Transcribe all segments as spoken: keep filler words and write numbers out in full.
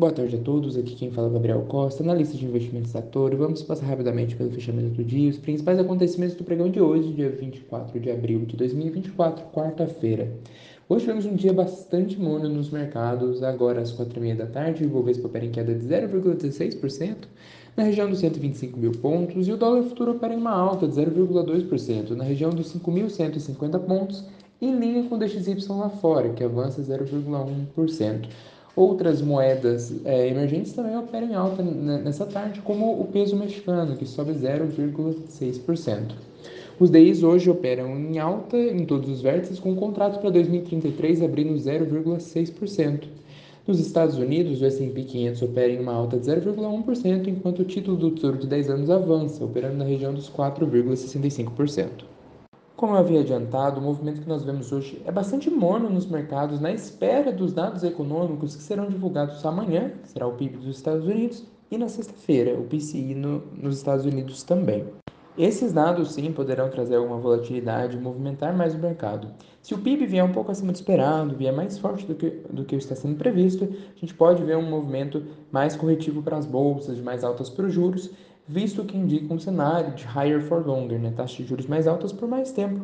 Boa tarde a todos, aqui quem fala é Gabriel Costa, analista de investimentos da Toro. Vamos passar rapidamente pelo fechamento do dia, os principais acontecimentos do pregão de hoje, dia vinte e quatro de abril de dois mil e vinte e quatro, quarta-feira. Hoje tivemos um dia bastante morno nos mercados, agora às quatro e meia da tarde, o Ibovespa opera em queda de zero vírgula dezesseis por cento, na região dos cento e vinte e cinco mil pontos, e o dólar futuro opera em uma alta de zero vírgula dois por cento, na região dos cinco mil cento e cinquenta pontos, em linha com o D X Y lá fora, que avança zero vírgula um por cento. Outras moedas é, emergentes também operam em alta nessa tarde, como o peso mexicano, que sobe zero vírgula seis por cento. Os D Is hoje operam em alta em todos os vértices, com contratos para dois mil e trinta e três abrindo zero vírgula seis por cento. Nos Estados Unidos, o S e P quinhentos opera em uma alta de zero vírgula um por cento, enquanto o título do Tesouro de dez anos avança, operando na região dos quatro vírgula sessenta e cinco por cento. Como eu havia adiantado, o movimento que nós vemos hoje é bastante morno nos mercados, na espera dos dados econômicos que serão divulgados amanhã, que será o P I B dos Estados Unidos, e na sexta-feira, o P C I no, nos Estados Unidos também. Esses dados, sim, poderão trazer alguma volatilidade e movimentar mais o mercado. Se o P I B vier um pouco acima do esperado, vier mais forte do que, do que está sendo previsto, a gente pode ver um movimento mais corretivo para as bolsas, de mais altas para os juros, visto que indica um cenário de higher for longer, né? Taxas de juros mais altas por mais tempo,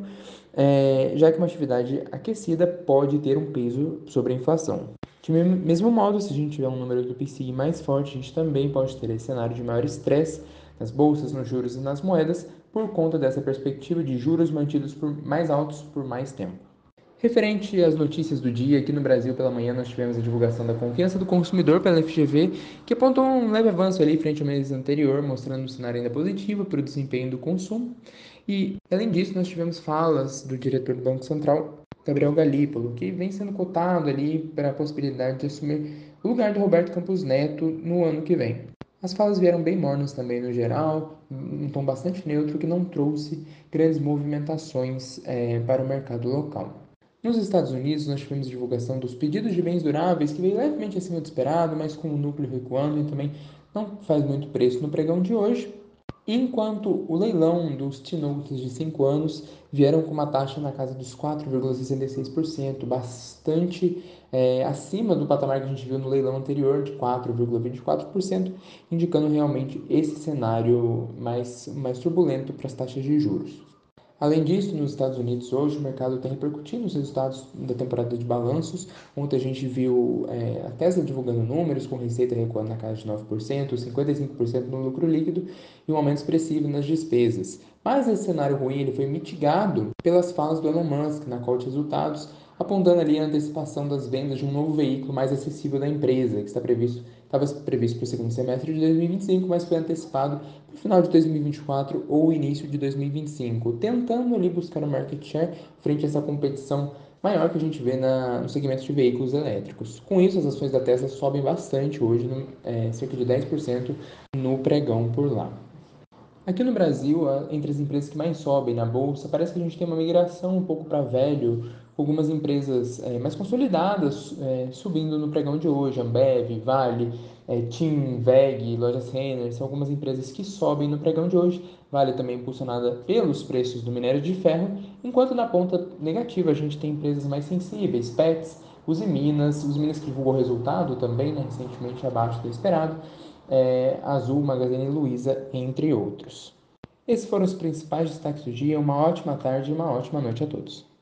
é, já que uma atividade aquecida pode ter um peso sobre a inflação. De mesmo modo, se a gente tiver um número do P C I mais forte, a gente também pode ter esse cenário de maior estresse nas bolsas, nos juros e nas moedas, por conta dessa perspectiva de juros mantidos por mais altos por mais tempo. Referente às notícias do dia, aqui no Brasil pela manhã nós tivemos a divulgação da confiança do consumidor pela F G V, que apontou um leve avanço ali frente ao mês anterior, mostrando um cenário ainda positivo para o desempenho do consumo. E, além disso, nós tivemos falas do diretor do Banco Central, Gabriel Galípolo, que vem sendo cotado ali para a possibilidade de assumir o lugar de Roberto Campos Neto no ano que vem. As falas vieram bem mornas também no geral, um tom bastante neutro que não trouxe grandes movimentações é, para o mercado local. Nos Estados Unidos, nós tivemos divulgação dos pedidos de bens duráveis, que veio levemente acima do esperado, mas com o núcleo recuando e também não faz muito preço no pregão de hoje. Enquanto o leilão dos T-Notes de cinco anos vieram com uma taxa na casa dos quatro vírgula sessenta e seis por cento, bastante é, acima do patamar que a gente viu no leilão anterior, de quatro vírgula vinte e quatro por cento, indicando realmente esse cenário mais, mais turbulento para as taxas de juros. Além disso, nos Estados Unidos hoje o mercado está repercutindo os resultados da temporada de balanços. Ontem a gente viu é, a Tesla divulgando números, com receita recuando na casa de nove por cento, cinquenta e cinco por cento no lucro líquido e um aumento expressivo nas despesas. Mas esse cenário ruim ele foi mitigado pelas falas do Elon Musk na call de resultados, apontando ali a antecipação das vendas de um novo veículo mais acessível da empresa, que está previsto, estava previsto para o segundo semestre de dois mil e vinte e cinco, mas foi antecipado para o final de dois mil e vinte e quatro ou início de dois mil e vinte e cinco, tentando ali buscar o market share frente a essa competição maior que a gente vê na, no segmento de veículos elétricos. Com isso, as ações da Tesla sobem bastante hoje, no, é, cerca de dez por cento no pregão por lá. Aqui no Brasil, entre as empresas que mais sobem na bolsa, parece que a gente tem uma migração um pouco para velho, algumas empresas é, mais consolidadas é, subindo no pregão de hoje, Ambev, Vale, é, TIM, V E G, Lojas Renner, são algumas empresas que sobem no pregão de hoje. Vale também impulsionada pelos preços do minério de ferro, enquanto na ponta negativa a gente tem empresas mais sensíveis, Pets, Usiminas, Usiminas que divulgou resultado também, né, recentemente abaixo do esperado, é, Azul, Magazine Luiza, entre outros. Esses foram os principais destaques do dia. Uma ótima tarde e uma ótima noite a todos.